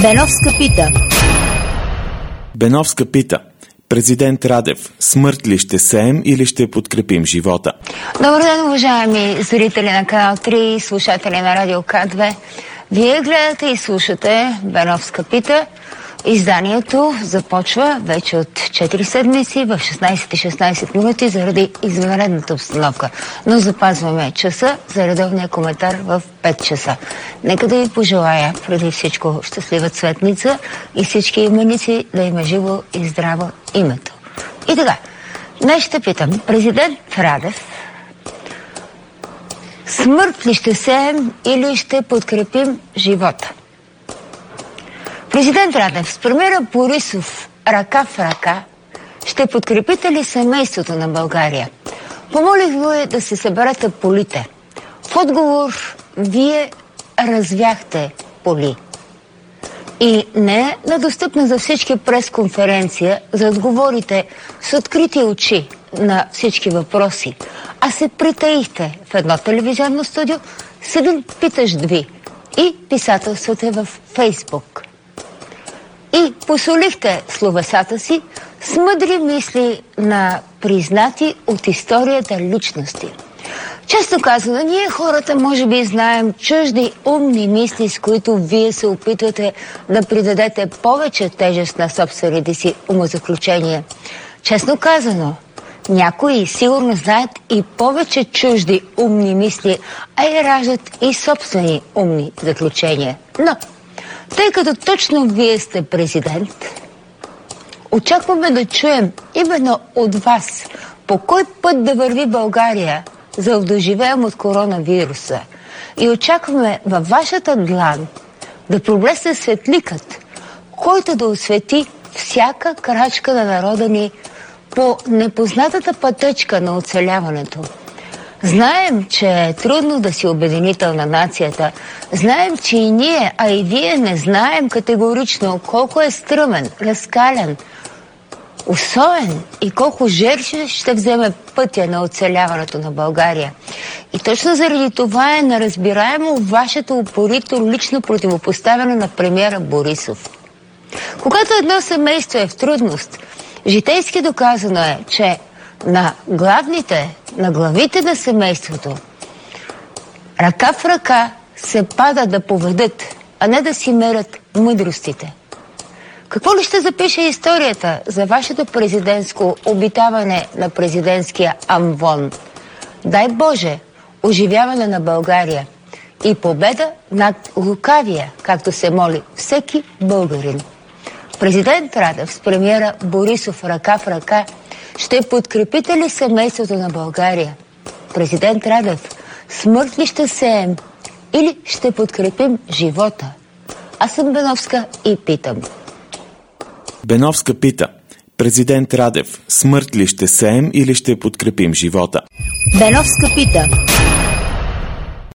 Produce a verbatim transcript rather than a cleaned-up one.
Беновска пита. Беновска пита. Президент Радев, смърт ли ще сеем или ще подкрепим живота? Добър ден, уважаеми зрители на Канал три, слушатели на Радио К две. Вие гледате и слушате Беновска пита. Изданието започва вече от четири седмици в шестнайсет и шестнайсет минути заради извънредната обстановка. Но запазваме часа за редовния коментар в пет часа. Нека да ви пожелая преди всичко щастлива цветница и всички именици да има живо и здраво името. И така, днес ще питам президент Радев: смърт ли ще сеем или ще подкрепим живота? Президент Радев, с премиера Борисов ръка в ръка, ще подкрепите ли семейството на България? Помолих ви да се съберете полите. В отговор вие развяхте поли. И не е недостъпна за всички пресконференция, за да отговорите с открити очи на всички въпроси, а се притаихте в едно телевизионно студио с един питащ ви и писателството в Фейсбук. И посолихте словесата си с мъдри мисли на признати от историята личности. Често казано, ние хората може би знаем чужди умни мисли, с които вие се опитвате да придадете повече тежест на собствените си умозаключения. Честно казано, някои сигурно знаят и повече чужди умни мисли, а и раждат и собствени умни заключения. Но тъй като точно вие сте президент, очакваме да чуем именно от вас по кой път да върви България, за да доживеем от коронавируса. И очакваме във вашата длан да проблесне светликът, който да освети всяка крачка на народа ни по непознатата пътечка на оцеляването. Знаем, че е трудно да си обединител на нацията. Знаем, че и ние, а и вие не знаем категорично колко е стръмен, разкален, особен и колко жертви ще вземе пътя на оцеляването на България. И точно заради това е неразбираемо вашето упорито лично противопоставяне на премиера Борисов. Когато едно семейство е в трудност, житейски доказано е, че на главните, на главите на семейството ръка в ръка се пада да поведат, а не да си мерят мъдростите. Какво ли ще запише историята за вашето президентско обитаване на президентския амвон? Дай Боже, оживяване на България и победа над лукавия, както се моли всеки българин. Президент Радев с премиера Борисов ръка в ръка, ще подкрепите ли семейството на България? Президент Радев, смърт ли ще сеем или ще подкрепим живота? Аз съм Беновска и питам. Беновска пита. Президент Радев, смърт ли ще сеем или ще подкрепим живота? Беновска пита.